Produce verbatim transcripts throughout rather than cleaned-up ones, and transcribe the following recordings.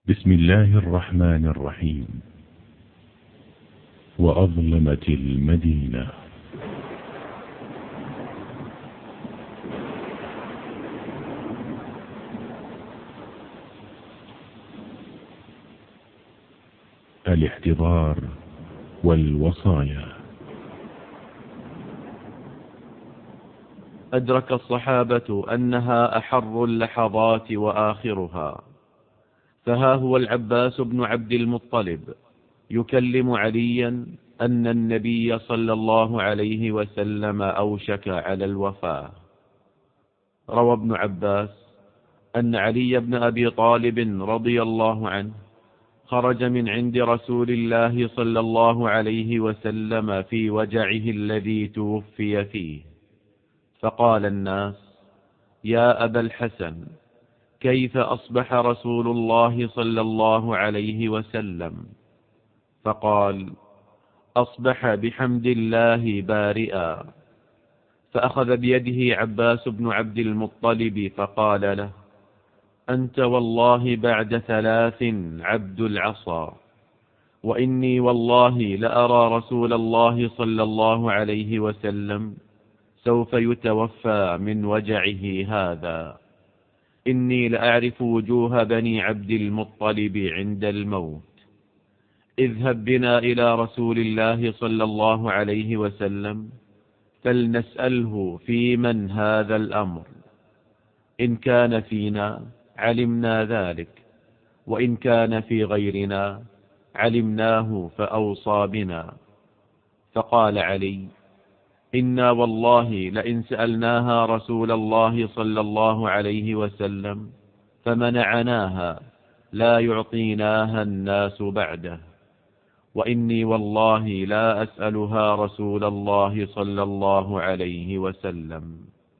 بسم الله الرحمن الرحيم. وأظلمت المدينة. الاحتضار والوصايا. أدرك الصحابة أنها أحر اللحظات وآخرها، فها هو العباس بن عبد المطلب يكلم عليا أن النبي صلى الله عليه وسلم أوشك على الوفاة. روى ابن عباس أن علي بن أبي طالب رضي الله عنه خرج من عند رسول الله صلى الله عليه وسلم في وجعه الذي توفي فيه، فقال الناس: يا أبا الحسن، كيف أصبح رسول الله صلى الله عليه وسلم؟ فقال: أصبح بحمد الله بارئا. فأخذ بيده عباس بن عبد المطلب فقال له: أنت والله بعد ثلاث عبد العصا، وإني والله لأرى رسول الله صلى الله عليه وسلم سوف يتوفى من وجعه هذا. إني لأعرف وجوه بني عبد المطلب عند الموت. اذهب بنا إلى رسول الله صلى الله عليه وسلم فلنسأله في من هذا الأمر، إن كان فينا علمنا ذلك، وإن كان في غيرنا علمناه فأوصى بنا. فقال علي: إنا والله لئن سألناها رسول الله صلى الله عليه وسلم فمنعناها لا يعطيناها الناس بعده، وإني والله لا أسألها رسول الله صلى الله عليه وسلم.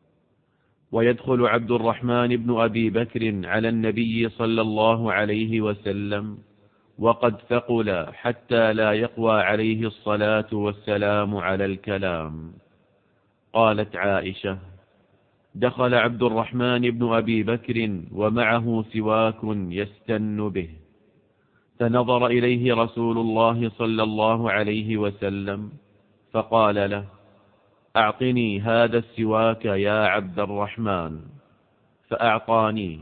ويدخل عبد الرحمن بن أبي بكر على النبي صلى الله عليه وسلم وقد ثقل حتى لا يقوى عليه الصلاة والسلام على الكلام. قالت عائشة: دخل عبد الرحمن بن أبي بكر ومعه سواك يستن به، فنظر إليه رسول الله صلى الله عليه وسلم فقال له: أعطني هذا السواك يا عبد الرحمن. فأعطاني،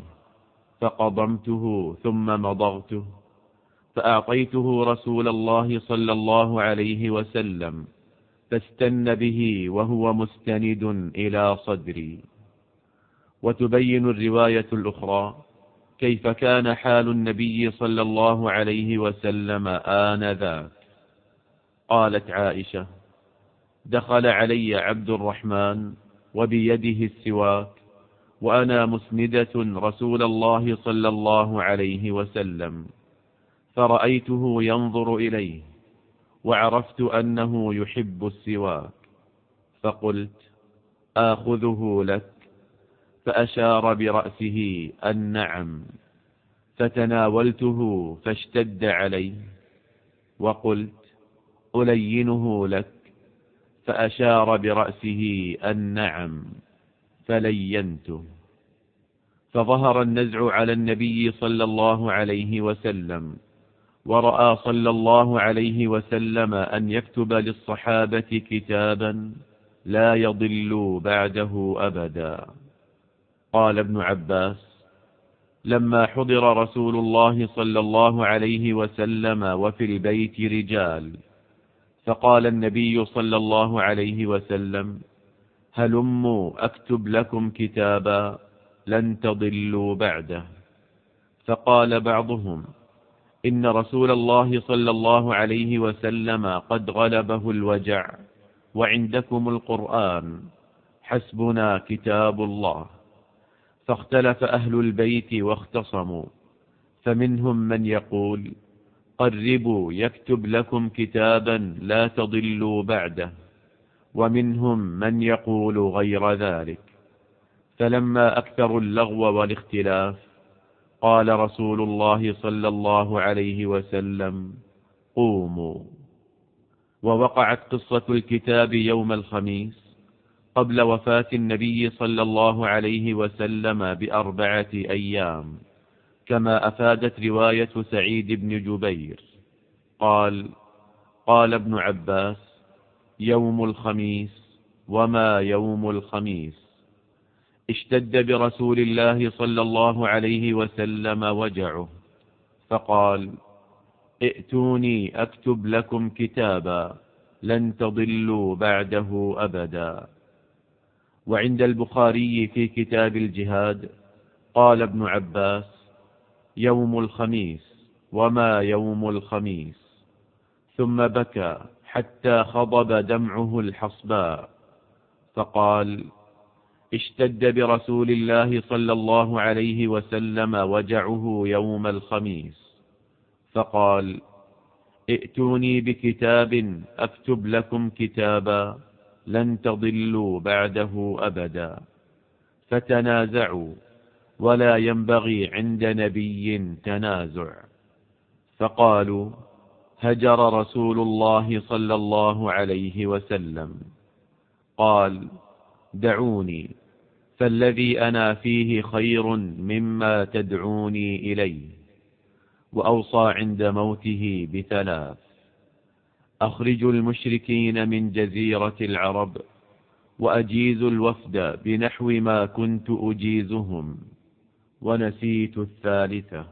فقضمته ثم مضغته، فأعطيته رسول الله صلى الله عليه وسلم فاستن به وهو مستند إلى صدري. وتبين الرواية الأخرى كيف كان حال النبي صلى الله عليه وسلم آنذاك. قالت عائشة: دخل علي عبد الرحمن وبيده السواك وأنا مسندة رسول الله صلى الله عليه وسلم، فرأيته ينظر إليه وعرفت أنه يحب السواك، فقلت: آخذه لك؟ فأشار برأسه النعم، فتناولته فاشتد عليه، وقلت: ألينه لك؟ فأشار برأسه النعم، فلينته. فظهر النزع على النبي صلى الله عليه وسلم، ورأى صلى الله عليه وسلم أن يكتب للصحابة كتابا لا يضل بعده أبدا. قال ابن عباس: لما حضر رسول الله صلى الله عليه وسلم وفي البيت رجال، فقال النبي صلى الله عليه وسلم: هلموا أكتب لكم كتابا لن تضلوا بعده. فقال بعضهم: إن رسول الله صلى الله عليه وسلم قد غلبه الوجع وعندكم القرآن، حسبنا كتاب الله. فاختلف أهل البيت واختصموا، فمنهم من يقول: قربوا يكتب لكم كتابا لا تضلوا بعده، ومنهم من يقول غير ذلك. فلما أكثروا اللغو والاختلاف قال رسول الله صلى الله عليه وسلم: قوموا. ووقعت قصة الكتاب يوم الخميس قبل وفاة النبي صلى الله عليه وسلم بأربعة أيام، كما أفادت رواية سعيد بن جبير قال: قال ابن عباس: يوم الخميس وما يوم الخميس، اشتد برسول الله صلى الله عليه وسلم وجعه، فقال: ائتوني أكتب لكم كتابا لن تضلوا بعده أبدا. وعند البخاري في كتاب الجهاد قال ابن عباس: يوم الخميس وما يوم الخميس، ثم بكى حتى خضب دمعه الحصباء، فقال: اشتد برسول الله صلى الله عليه وسلم وجعه يوم الخميس، فقال: ائتوني بكتاب أكتب لكم كتابا لن تضلوا بعده أبدا. فتنازعوا، ولا ينبغي عند نبي تنازع، فقالوا: هجر رسول الله صلى الله عليه وسلم. قال: دعوني، فالذي أنا فيه خير مما تدعوني إليه. وأوصى عند موته بثلاث: أخرجوا المشركين من جزيرة العرب، وأجيزوا الوفد بنحو ما كنت أجيزهم، ونسيت الثالثة.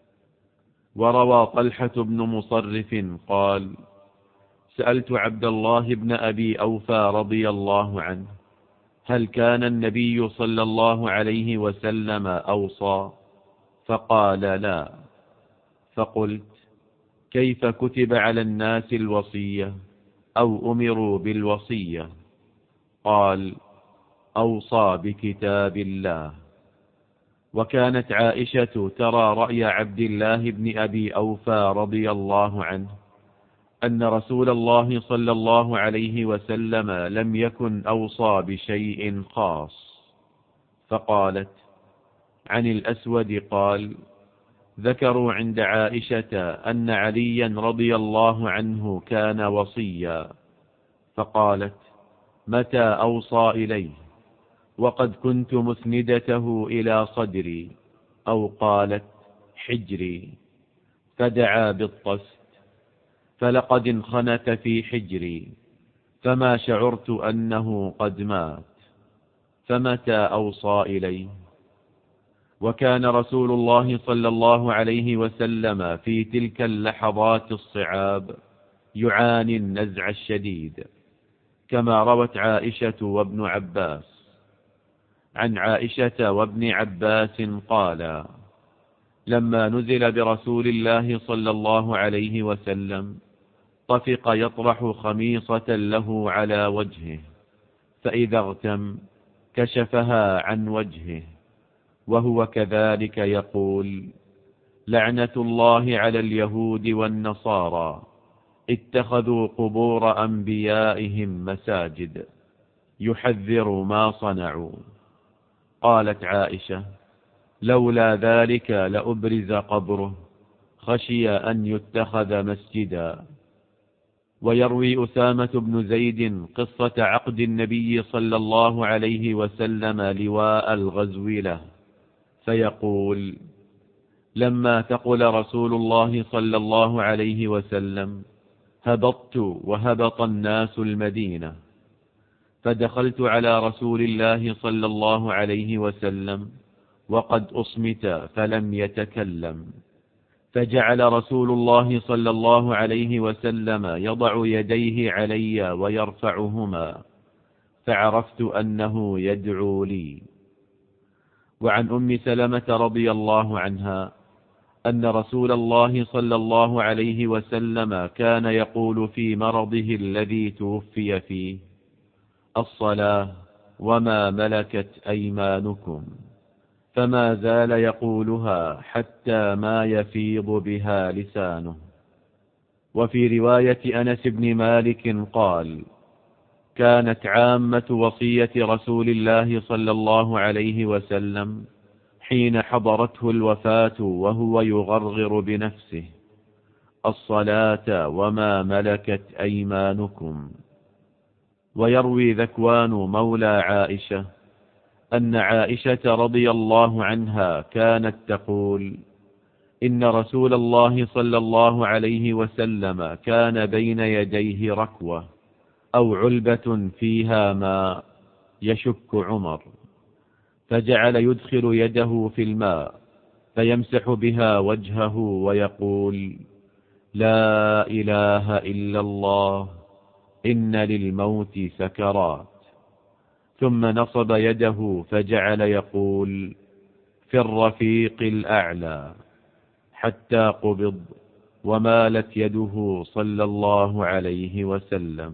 وروى طلحة بن مصرف قال: سألت عبد الله بن أبي أوفى رضي الله عنه: هل كان النبي صلى الله عليه وسلم أوصى؟ فقال: لا. فقلت: كيف كتب على الناس الوصية أو أمروا بالوصية؟ قال: أوصى بكتاب الله. وكانت عائشة ترى رأي عبد الله بن أبي أوفى رضي الله عنه أن رسول الله صلى الله عليه وسلم لم يكن أوصى بشيء خاص، فقالت: عن الأسود قال: ذكروا عند عائشة أن عليا رضي الله عنه كان وصيا، فقالت: متى أوصى إليه؟ وقد كنت مسندته إلى صدري، أو قالت حجري، فدعا بالطست، فلقد انخنت في حجري، فما شعرت أنه قد مات، فمتى أوصى إليه؟ وكان رسول الله صلى الله عليه وسلم في تلك اللحظات الصعاب يعاني النزع الشديد، كما روت عائشة وابن عباس. عن عائشة وابن عباس قالا: لما نزل برسول الله صلى الله عليه وسلم طفق يطرح خميصة له على وجهه، فإذا اغتم كشفها عن وجهه، وهو كذلك يقول: لعنة الله على اليهود والنصارى، اتخذوا قبور أنبيائهم مساجد، يحذر ما صنعوا. قالت عائشة: لولا ذلك لأبرز قبره، خشي أن يتخذ مسجدا. ويروي أسامة بن زيد قصة عقد النبي صلى الله عليه وسلم لواء الغزو له، فيقول: لما ثقل رسول الله صلى الله عليه وسلم هبطت وهبط الناس المدينة، فدخلت على رسول الله صلى الله عليه وسلم وقد أصمت فلم يتكلم، فجعل رسول الله صلى الله عليه وسلم يضع يديه علي ويرفعهما، فعرفت أنه يدعو لي. وعن أم سلمة رضي الله عنها أن رسول الله صلى الله عليه وسلم كان يقول في مرضه الذي توفي فيه: الصلاة وما ملكت أيمانكم، فما زال يقولها حتى ما يفيض بها لسانه. وفي رواية أنس بن مالك قال: كانت عامة وصية رسول الله صلى الله عليه وسلم حين حضرته الوفاة وهو يغرغر بنفسه: الصلاة وما ملكت أيمانكم. ويروي ذكوان مولى عائشة أن عائشة رضي الله عنها كانت تقول: إن رسول الله صلى الله عليه وسلم كان بين يديه ركوة أو علبة فيها ماء يشك عمر، فجعل يدخل يده في الماء فيمسح بها وجهه ويقول: لا إله إلا الله، إن للموت سكرات. ثم نصب يده فجعل يقول: في الرفيق الأعلى، حتى قبض ومالت يده صلى الله عليه وسلم.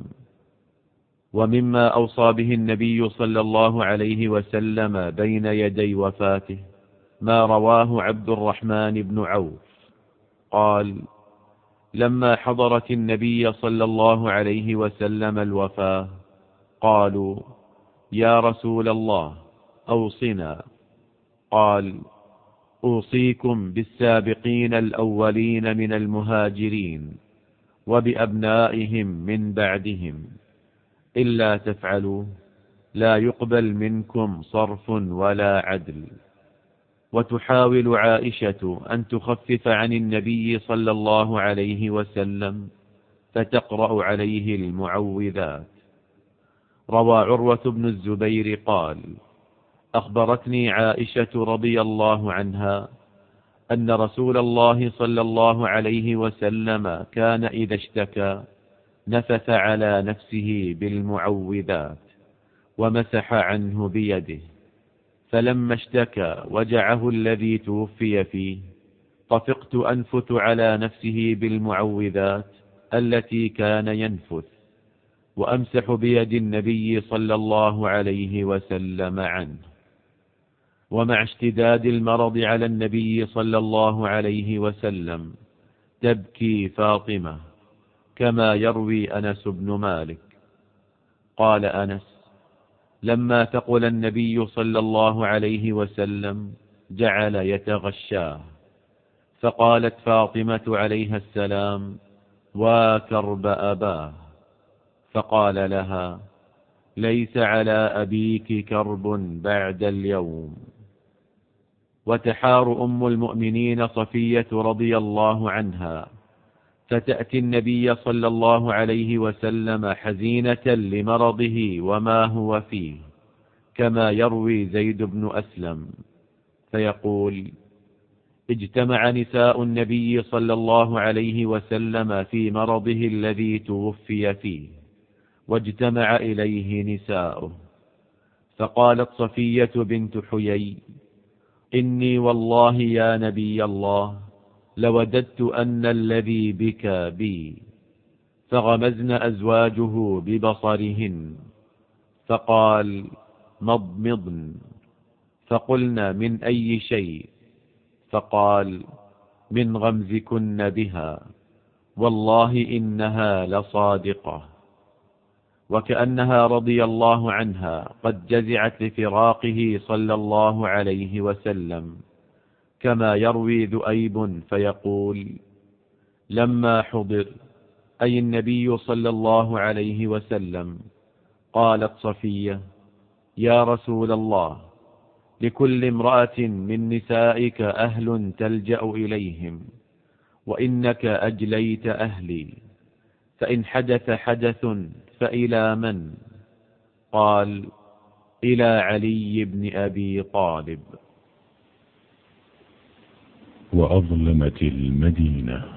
ومما أوصى به النبي صلى الله عليه وسلم بين يدي وفاته ما رواه عبد الرحمن بن عوف قال: لما حضرت النبي صلى الله عليه وسلم الوفاة قالوا: يا رسول الله أوصنا. قال: أوصيكم بالسابقين الأولين من المهاجرين وبأبنائهم من بعدهم، إلا تفعلوا لا يقبل منكم صرف ولا عدل. وتحاول عائشة أن تخفف عن النبي صلى الله عليه وسلم فتقرأ عليه المعوذات. روى عروة بن الزبير قال: أخبرتني عائشة رضي الله عنها أن رسول الله صلى الله عليه وسلم كان إذا اشتكى نفث على نفسه بالمعوذات ومسح عنه بيده، فلما اشتكى وجعه الذي توفي فيه طفقت أنفث على نفسه بالمعوذات التي كان ينفث، وأمسح بيد النبي صلى الله عليه وسلم عنه. ومع اشتداد المرض على النبي صلى الله عليه وسلم تبكي فاطمة، كما يروي أنس بن مالك. قال أنس: لما ثقل النبي صلى الله عليه وسلم جعل يتغشاه، فقالت فاطمة عليها السلام: وكرب أباه. فقال لها: ليس على أبيك كرب بعد اليوم. وتحار أم المؤمنين صفية رضي الله عنها فتأتي النبي صلى الله عليه وسلم حزينة لمرضه وما هو فيه، كما يروي زيد بن أسلم، فيقول: اجتمع نساء النبي صلى الله عليه وسلم في مرضه الذي توفي فيه، واجتمع إليه نساؤه. فقالت صفية بنت حيي: إني والله يا نبي الله لوددت أن الذي بك بي. فغمزن أزواجه ببصرهن، فقال: مضمضن. فقلن: من أي شيء؟ فقال: من غمزكن بها، والله إنها لصادقة. وكأنها رضي الله عنها قد جزعت لفراقه صلى الله عليه وسلم، كما يروي ذؤيب فيقول: لما حضر، أي النبي صلى الله عليه وسلم، قالت صفية: يا رسول الله، لكل امرأة من نسائك أهل تلجأ إليهم، وإنك أجليت أهلي، فإن حدث حدث فإلى من؟ قال: إلى علي بن أبي طالب. وأظلمت المدينة.